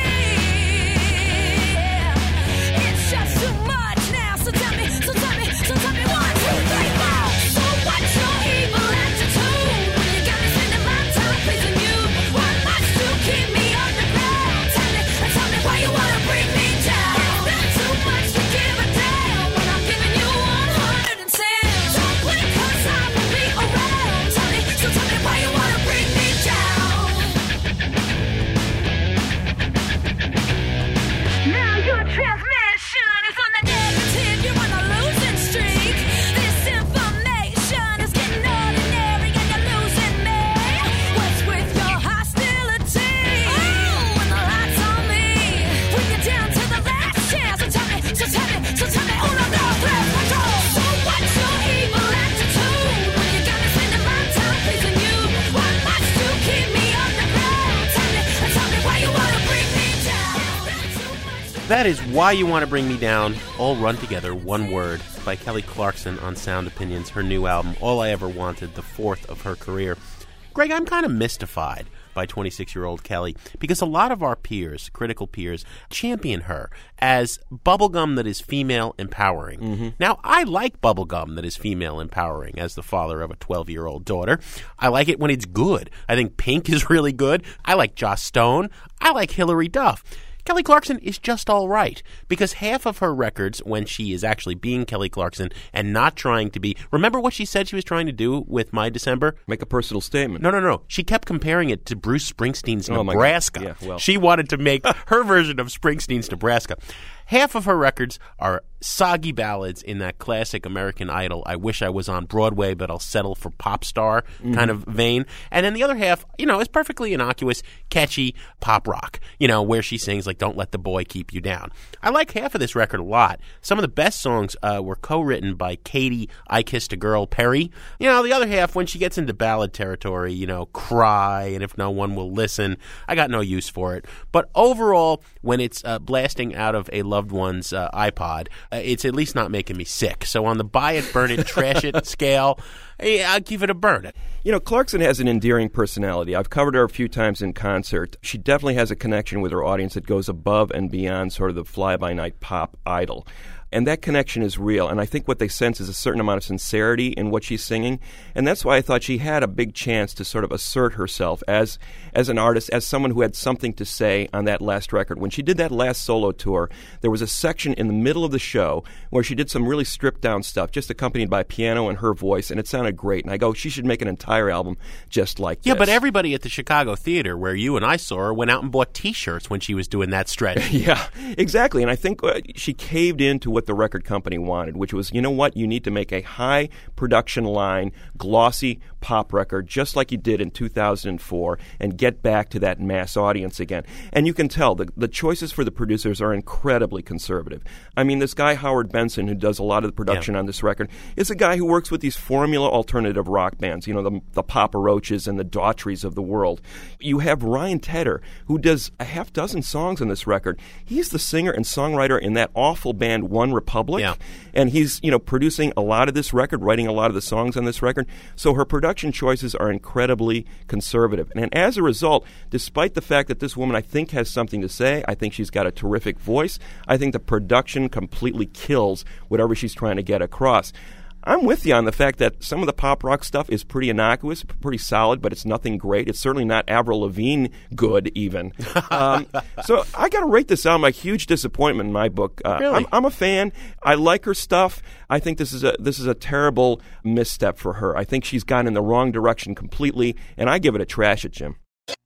It's just too much now, so tell me, so tell me, so tell me one, two, three, four. So what's your evil attitude? When you got me spending my time pleasing you, why must you keep me underground? Tell me, tell me why you wanna bring me down. Not too much to give a damn when I'm giving you one hundred ten. Don't blink 'cause I will be around. Tell me, so tell me why you wanna bring me down. Now your transmission is on the negative. You're on a losing streak. This information is getting ordinary and you're losing me. What's with your hostility? Oh, when the lights on me, when you're down to the last chance. So tell me, so tell me, so tell me, oh no, no, grab control. So what's your evil attitude? When you got me spending my time pleasing you, why must you keep me underground? Tell me, tell me why you wanna bring me down. Not too much. That is Why You Want to Bring Me Down, all run together, one word, by Kelly Clarkson on Sound Opinions, her new album, All I Ever Wanted, the fourth of her career. Greg, I'm kind of mystified. by twenty-six-year-old Kelly, because a lot of our peers, critical peers, champion her as bubblegum that is female empowering. Mm-hmm. Now, I like bubblegum that is female empowering as the father of a twelve-year-old daughter. I like it when it's good. I think Pink is really good. I like Joss Stone. I like Hilary Duff. Kelly Clarkson is just all right, because half of her records, when she is actually being Kelly Clarkson and not trying to be... Remember what she said she was trying to do with My December? Make a personal statement. No, no, no. She kept comparing it to Bruce Springsteen's Oh, my Nebraska. God. Yeah, well. She wanted to make her version of Springsteen's Nebraska. Half of her records are soggy ballads in that classic American Idol, I wish I was on Broadway, but I'll settle for pop star mm-hmm. kind of vein. And then the other half, you know, is perfectly innocuous, catchy pop rock, you know, where she sings like Don't Let the Boy Keep You Down. I like half of this record a lot. Some of the best songs uh, were co-written by Katie I Kissed a Girl Perry. You know, the other half, when she gets into ballad territory, you know, Cry and If No One Will Listen, I got no use for it. But overall, when it's uh, blasting out of a loved one's uh, iPod, uh, it's at least not making me sick. So on the buy it, burn it, trash it scale, hey, I'll give it a burn it. You know, Clarkson has an endearing personality. I've covered her a few times in concert. She definitely has a connection with her audience that goes above and beyond sort of the fly-by-night pop idol. And that connection is real. And I think what they sense is a certain amount of sincerity in what she's singing. And that's why I thought she had a big chance to sort of assert herself as as an artist, as someone who had something to say on that last record. When she did that last solo tour, there was a section in the middle of the show where she did some really stripped-down stuff, just accompanied by piano and her voice, and it sounded great. And I go, she should make an entire album just like yeah, this. Yeah, but everybody at the Chicago Theater, where you and I saw her, went out and bought T-shirts when she was doing that stretch. Yeah, exactly. And I think uh, she caved into what the record company wanted, which was, you know what, you need to make a high production line, glossy pop record, just like you did in two thousand four, and get back to that mass audience again. And you can tell the, the choices for the producers are incredibly conservative. I mean, this guy Howard Benson, who does a lot of the production yeah. on this record, is a guy who works with these formula alternative rock bands, you know, the, the Papa Roaches and the Daughtries of the world. You have Ryan Tedder, who does a half dozen songs on this record. He's the singer and songwriter in that awful band One Republic, yeah. and he's, you know, producing a lot of this record, writing a lot of the songs on this record. So her production choices are incredibly conservative. And, and as a result, despite the fact that this woman, I think, has something to say, I think she's got a terrific voice, I think the production completely kills whatever she's trying to get across. I'm with you on the fact that some of the pop rock stuff is pretty innocuous, pretty solid, but it's nothing great. It's certainly not Avril Lavigne good, even. um, so I got to rate this album a huge disappointment in my book. Uh, really? I'm, I'm a fan. I like her stuff. I think this is a this is a terrible misstep for her. I think she's gone in the wrong direction completely, and I give it a trash it, Jim.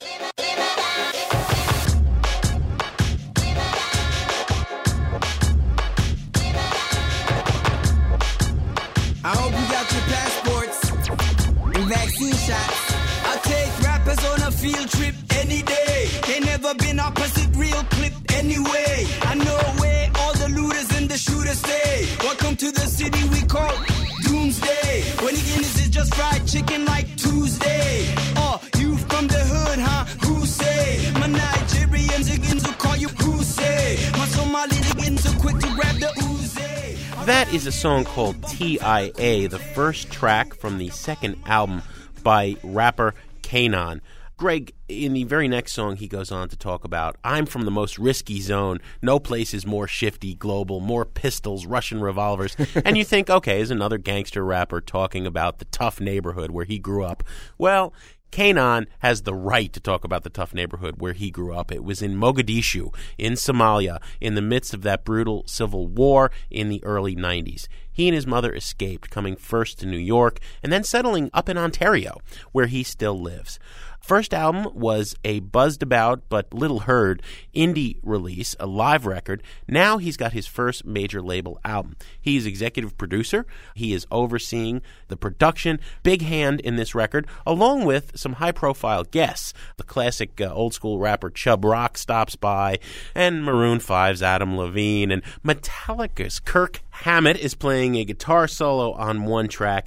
I hope you got your passports and vaccine shots. I'll take rappers on a field trip any day. They never been opposite real clip anyway. I know where all the looters and the shooters stay. Welcome to the city we call Doomsday. When the Guinness is just fried chicken like Tuesday. Oh, you from the hood, huh? Who say? My Nigerians again to call you who say? My Somali again so quick to grab the Uzi. That is a song called T I A, the first track from the second album by rapper Kanon. Greg, in the very next song, he goes on to talk about, I'm from the most risky zone. No place is more shifty, global, more pistols, Russian revolvers. And you think, okay, is another gangster rapper talking about the tough neighborhood where he grew up. Well, Kanon has the right to talk about the tough neighborhood where he grew up. It was in Mogadishu, in Somalia, in the midst of that brutal civil war in the early nineties. He and his mother escaped, coming first to New York and then settling up in Ontario, where he still lives. First album was a buzzed about but little heard indie release, a live record. Now he's got his first major label album. He's executive producer. He is overseeing the production, big hand in this record, along with some high-profile guests. The classic uh, old-school rapper Chubb Rock stops by, and Maroon five's Adam Levine, and Metallica's Kirk Hammett is playing a guitar solo on one track.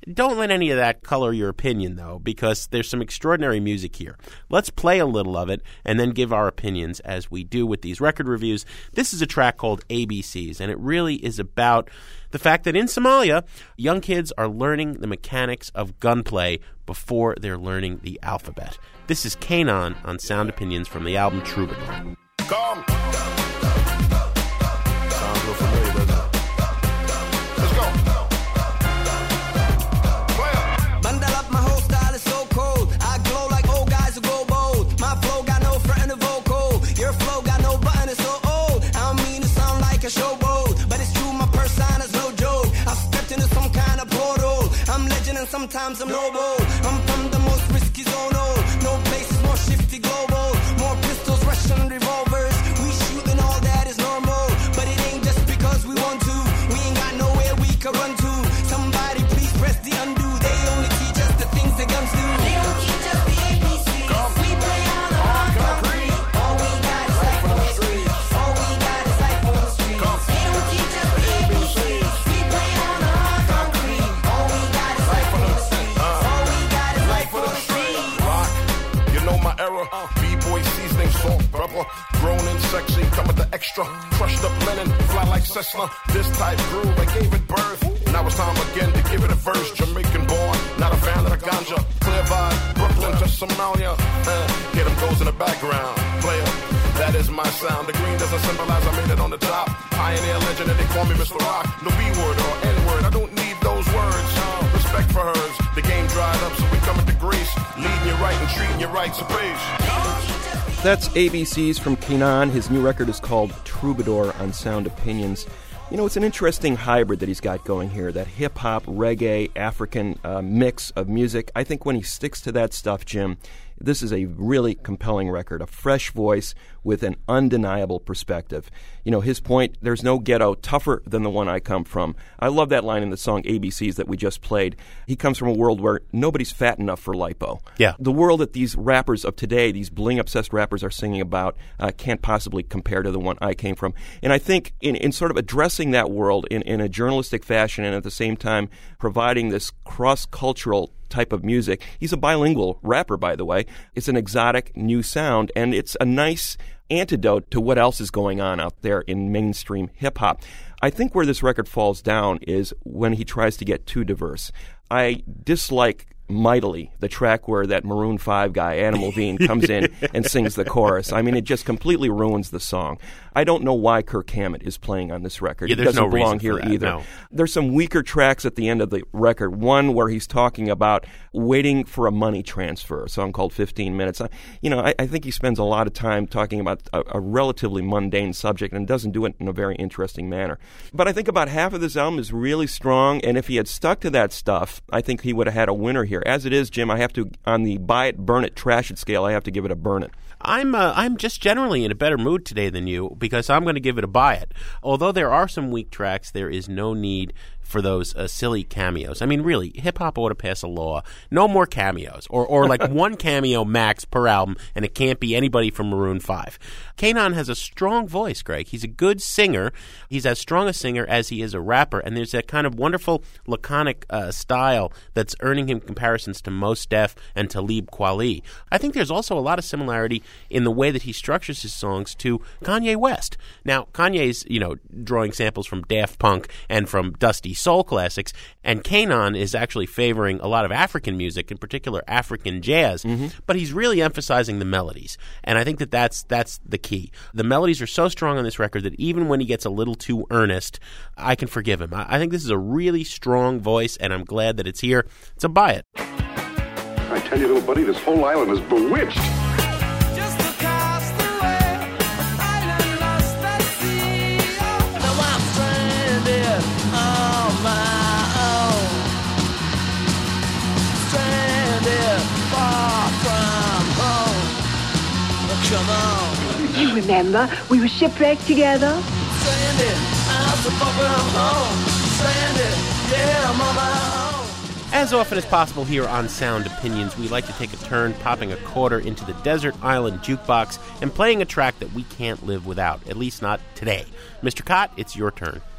Don't let any of that color your opinion, though, because there's some extraordinary music here. Let's play a little of it and then give our opinions as we do with these record reviews. This is a track called A B Cs, and it really is about the fact that in Somalia, young kids are learning the mechanics of gunplay before they're learning the alphabet. This is Kanon on Sound Opinions from the album Troubadour. Come. Sounds real familiar, doesn't it? Let's go. Bundle up, my whole style is so cold. I glow like old guys who go bold. My flow got no fret in the vocal. Your flow got no button, it's so old. I don't mean to sound like a showboat, but it's true, my persona's no joke. I've stepped into some kind of portal. I'm legend and sometimes I'm noble. I'm from the most risky zone. No place is more shifty global. More pistols, Russian revolvers. We shoot and all that is normal. But it ain't just because we want to. We ain't got nowhere we can run to. Somebody please press the undo. They only teach us the things the guns do. They don't teach us the A B Cs. We play on the hard concrete. All we got is life on the streets. All we got is life on the streets. They don't teach us the A B Cs. We play on the hard concrete. All we got is life on the streets. All we got is life on the streets. Rock, you know my era. B-boy seasoning, salt, pepper. Grown and sexy, come with the extra. Crushed up linen, fly like Cessna. This type groove, I gave it birth. Now it's time again to give it a verse. Jamaican born, not a fan of the ganja. Clear vibe, Brooklyn to Somalia. Uh, get them goes in the background. Player, that is my sound. The green doesn't symbolize I made it on the top. Pioneer legend and they call me Mister Rock. No B-word or N-word, I don't need those words. Uh, respect for hers. The game dried up, so we coming to Greece. Leading you right and treating you right, so peace. That's A B Cs from Kanon. His new record is called Troubadour on Sound Opinions. You know, it's an interesting hybrid that he's got going here, that hip-hop, reggae, African uh, mix of music. I think when he sticks to that stuff, Jim, this is a really compelling record, a fresh voice with an undeniable perspective. You know, his point, there's no ghetto tougher than the one I come from. I love that line in the song A B Cs that we just played. He comes from a world where nobody's fat enough for lipo. Yeah. The world that these rappers of today, these bling-obsessed rappers are singing about, uh, can't possibly compare to the one I came from. And I think in, in sort of addressing that world in, in a journalistic fashion and at the same time providing this cross-cultural type of music. He's a bilingual rapper, by the way. It's an exotic new sound, and it's a nice antidote to what else is going on out there in mainstream hip-hop. I think where this record falls down is when he tries to get too diverse. I dislike mightily the track where that Maroon five guy, Adam Levine, comes in and sings the chorus. I mean, it just completely ruins the song. I don't know why Kirk Hammett is playing on this record. Yeah, he there's doesn't no belong reason here for that, either. no. There's some weaker tracks at the end of the record. One where he's talking about waiting for a money transfer, a song called fifteen minutes. I, you know, I, I think he spends a lot of time talking about a, a relatively mundane subject and doesn't do it in a very interesting manner. But I think about half of this album is really strong, and if he had stuck to that stuff, I think he would have had a winner here. As it is, Jim, I have to, on the buy it, burn it, trash it scale, I have to give it a burn it. I'm uh, I'm just generally in a better mood today than you because I'm going to give it a buy it. Although there are some weak tracks, there is no need for those uh, silly cameos. I mean, really, hip-hop ought to pass a law. No more cameos. Or or like one cameo max per album, and it can't be anybody from Maroon five. Kanon has a strong voice, Greg. He's a good singer. He's as strong a singer as he is a rapper, and there's that kind of wonderful laconic uh, style that's earning him comparisons to Mos Def and Talib Kweli. I think there's also a lot of similarity in the way that he structures his songs to Kanye West. Now, Kanye's, you know, drawing samples from Daft Punk and from Dusty soul classics, and Kanon is actually favoring a lot of African music, in particular African jazz, mm-hmm. but he's really emphasizing the melodies, and I think that that's, that's the key. The melodies are so strong on this record that even when he gets a little too earnest, I can forgive him. I, I think this is a really strong voice, and I'm glad that it's here. So buy it. I tell you, little buddy, this whole island is bewitched. You remember, we were shipwrecked together. As often as possible here on Sound Opinions, we like to take a turn popping a quarter into the desert island jukebox and playing a track that we can't live without, at least not today. Mister Cott, it's your turn.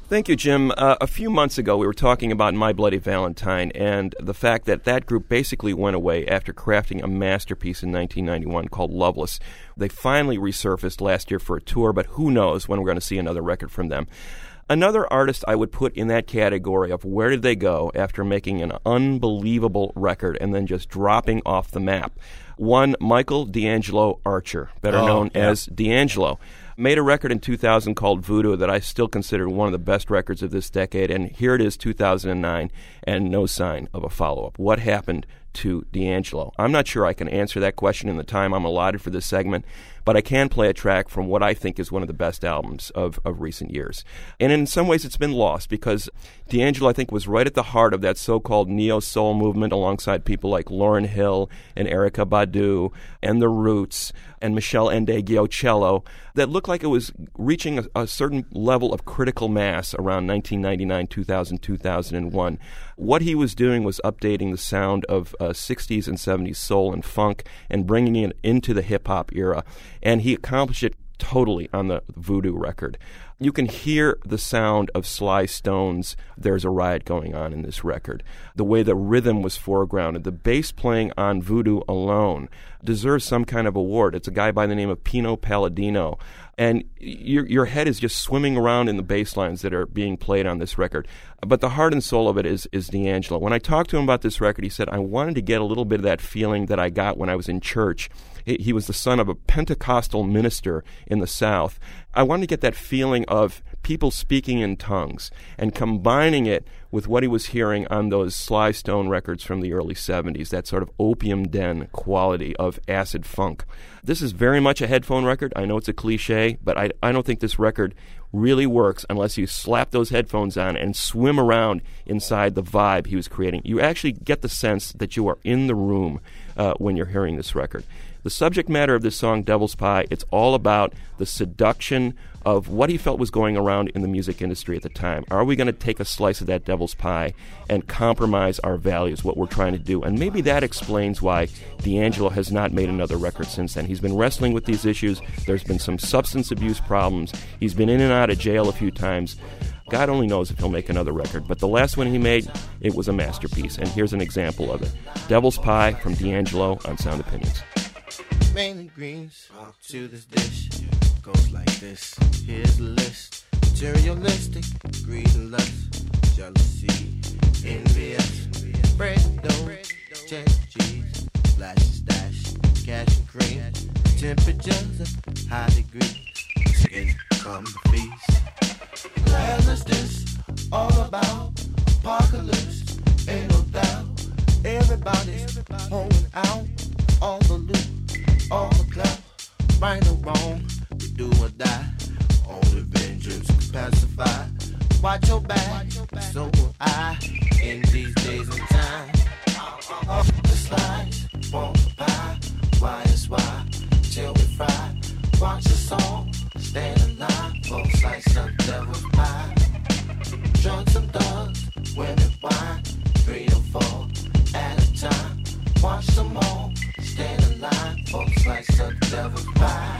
Thank you, Jim. Uh, a few months ago, we were talking about My Bloody Valentine and the fact that that group basically went away after crafting a masterpiece in nineteen ninety-one called Loveless. They finally resurfaced last year for a tour, but who knows when we're going to see another record from them. Another artist I would put in that category of where did they go after making an unbelievable record and then just dropping off the map. One, Michael D'Angelo Archer, better Oh, known yeah. as D'Angelo. Made a record in two thousand called Voodoo that I still consider one of the best records of this decade, and here it is, two thousand nine, and no sign of a follow-up. What happened to D'Angelo? I'm not sure I can answer that question in the time I'm allotted for this segment, but I can play a track from what I think is one of the best albums of, of recent years. And in some ways it's been lost because D'Angelo, I think, was right at the heart of that so-called neo-soul movement alongside people like Lauryn Hill and Erykah Badu and The Roots and Michelle Ndegeocello that looked like it was reaching a, a certain level of critical mass around nineteen ninety-nine, two thousand, two thousand one. What he was doing was updating the sound of uh, sixties and seventies soul and funk and bringing it into the hip-hop era. And he accomplished it totally on the Voodoo record. You can hear the sound of Sly Stone's There's a Riot Going On in this record. The way the rhythm was foregrounded. The bass playing on Voodoo alone deserves some kind of award. It's a guy by the name of Pino Palladino. And your your head is just swimming around in the bass lines that are being played on this record. But the heart and soul of it is, is D'Angelo. When I talked to him about this record, he said, I wanted to get a little bit of that feeling that I got when I was in church. He, he was the son of a Pentecostal minister in the South. I wanted to get that feeling of people speaking in tongues and combining it with what he was hearing on those Sly Stone records from the early seventies, that sort of opium den quality of acid funk. This is very much a headphone record. I know it's a cliche, but I, I don't think this record really works unless you slap those headphones on and swim around inside the vibe he was creating. You actually get the sense that you are in the room uh, when you're hearing this record. The subject matter of this song, Devil's Pie, it's all about the seduction of what he felt was going around in the music industry at the time. Are we going to take a slice of that devil's pie and compromise our values, what we're trying to do? And maybe that explains why D'Angelo has not made another record since then. He's been wrestling with these issues. There's been some substance abuse problems. He's been in and out of jail a few times. God only knows if he'll make another record. But the last one he made, it was a masterpiece. And here's an example of it. Devil's Pie from D'Angelo on Sound Opinions. Mainly greens to this dish goes like this. Here's a list: materialistic, greed and lust, jealousy, envious, bread, dough, check, cheese, flash, stash, cash and cream, temperatures of high degrees, skin, come the feast. Well, is this all about apocalypse? Ain't no doubt. Everybody's holding out all the loot. All the clout, right or wrong, we do or die. Only vengeance can pacify. Watch your back, so will I. In these days and time, the slides, want the pie. Why is why? Till we fry. Watch the song, stand in line for a slice of devil's pie. Drugs and thugs, women wine, three or four at a time. Watch some more. Stand in line, folks like some devil's pie.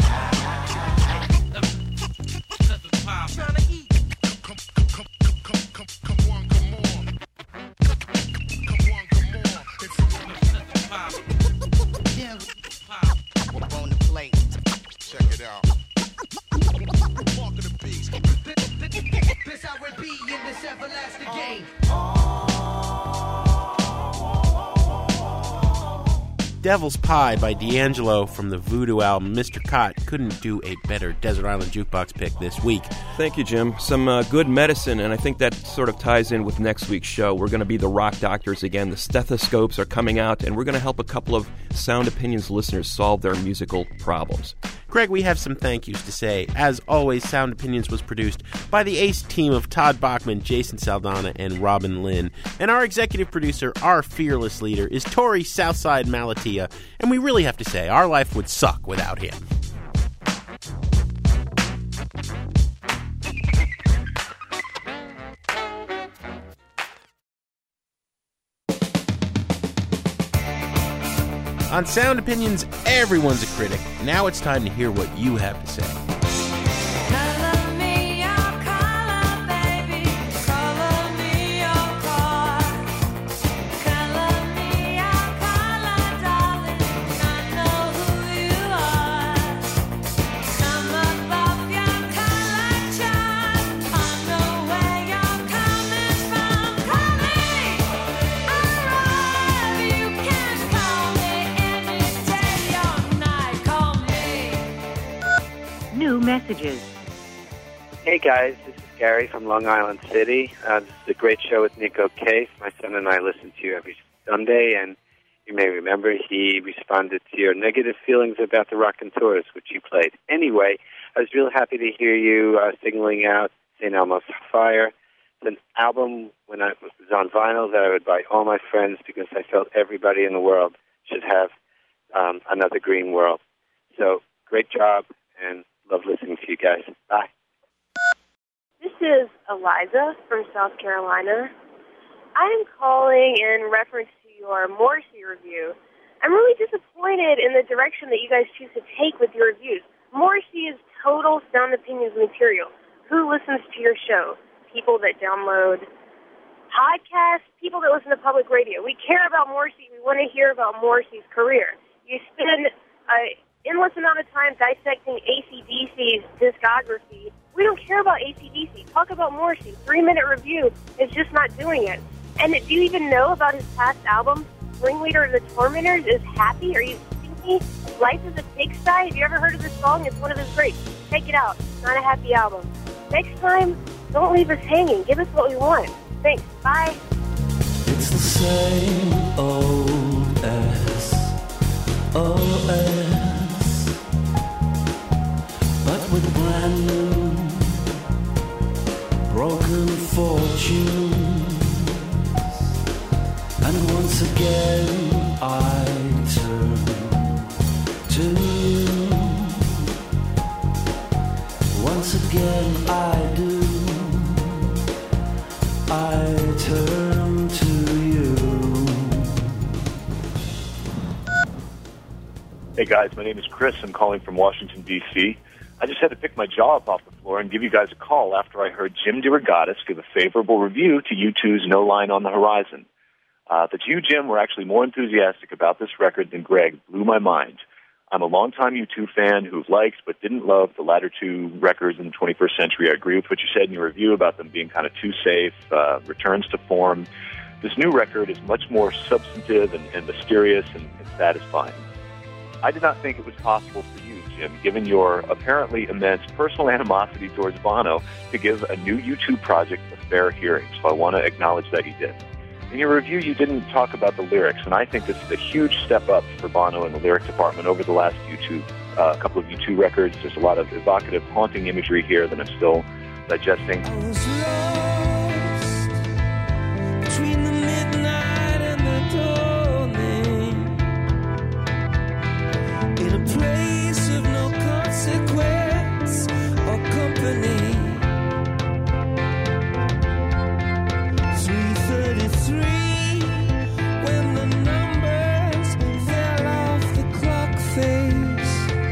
Tryna eat. Come, come, come, come, come, come on, come on. Come on, come on. If you wanna set the pie. Yeah, pie. We're on the plate. Check it out. Walk of the beast. This R and B in this everlasting game. Devil's Pie by D'Angelo from the Voodoo album. Mister Cott couldn't do a better Desert Island Jukebox pick this week. Thank you, Jim. Some uh, good medicine, and I think that sort of ties in with next week's show. We're going to be the rock doctors again. The stethoscopes are coming out, and we're going to help a couple of Sound Opinions listeners solve their musical problems. Greg, we have some thank yous to say. As always, Sound Opinions was produced by the ace team of Todd Bachman, Jason Saldana, and Robin Lynn. And our executive producer, our fearless leader, is Tori Southside Malatia. And we really have to say, our life would suck without him. On Sound Opinions, everyone's a critic. Now it's time to hear what you have to say. Color me your color, baby. messages. Hey guys, this is Gary from Long Island City. Uh, this is a great show with Nico Case. My son and I listen to you every Sunday, and you may remember he responded to your negative feelings about the Raconteurs, which you played. Anyway, I was real happy to hear you uh, singling out Saint Elmo's Fire. It's an album when I was on vinyl that I would buy all my friends because I felt everybody in the world should have um, another green world. So, great job, and love listening to you guys. Bye. This is Eliza from South Carolina. I am calling in reference to your Morrissey review. I'm really disappointed in the direction that you guys choose to take with your reviews. Morrissey is total Sound Opinions material. Who listens to your show? People that download podcasts, people that listen to public radio. We care about Morrissey. We want to hear about Morrissey's career. You spend an endless amount of time dissecting A C D C's discography. We don't care about A C D C. Talk about Morrissey. Three-minute review is just not doing it. And do you even know about his past album, Ringleader of the Tormentors is Happy? Are you kidding me? Life is a Pigsty? Have you ever heard of this song? It's one of his greats. Check it out. It's not a happy album. Next time, don't leave us hanging. Give us what we want. Thanks. Bye. It's the same old S O S, but with brand new broken fortunes. And once again I turn to you. Once again I do. I turn to you. Hey guys, my name is Chris. I'm calling from Washington, D C I just had to pick my jaw up off the floor and give you guys a call after I heard Jim DeRogatis give a favorable review to U two's No Line on the Horizon. Uh, that you, Jim, were actually more enthusiastic about this record than Greg blew my mind. I'm a longtime U two fan who liked but didn't love the latter two records in the twenty-first century. I agree with what you said in your review about them being kind of too safe, uh, returns to form. This new record is much more substantive and, and mysterious and, and satisfying. I did not think it was possible for you, Jim, given your apparently immense personal animosity towards Bono, to give a new U two project a fair hearing, so I want to acknowledge that you did. In your review, you didn't talk about the lyrics, and I think this is a huge step up for Bono in the lyric department over the last U two, uh, couple of U two records. There's a lot of evocative, haunting imagery here that I'm still digesting. Between the midnight and the dawning, in a place of no consequence or company. three thirty-three, when the numbers fell off the clock face.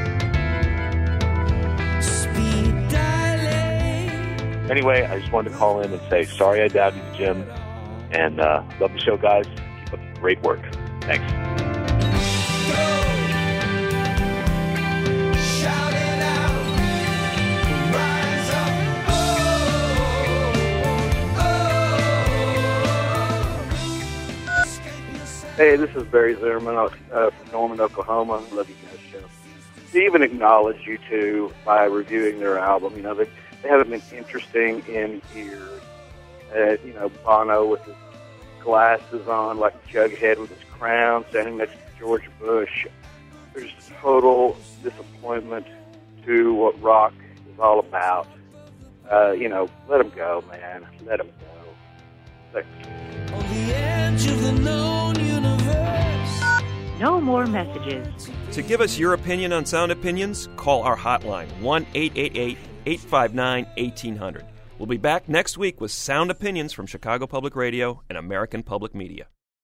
Speed dialing. Anyway, I just wanted to call in and say sorry I doubted you, Jim, and uh, love the show, guys. Keep up the great work. Thanks. Hey, this is Barry Zimmerman uh, from Norman, Oklahoma. Love you guys' show. To even acknowledge you two by reviewing their album, you know, they, they haven't been interesting in years. Uh, you know, Bono with his glasses on like Jughead with his crown standing next to George Bush. There's total disappointment to what rock is all about. Uh, you know, let them go, man. Let them go. Thanks. On the edge of the known universe. No more messages. To give us your opinion on Sound Opinions, call our hotline, one eight eight eight, eight five nine, one eight zero zero. We'll be back next week with Sound Opinions from Chicago Public Radio and American Public Media.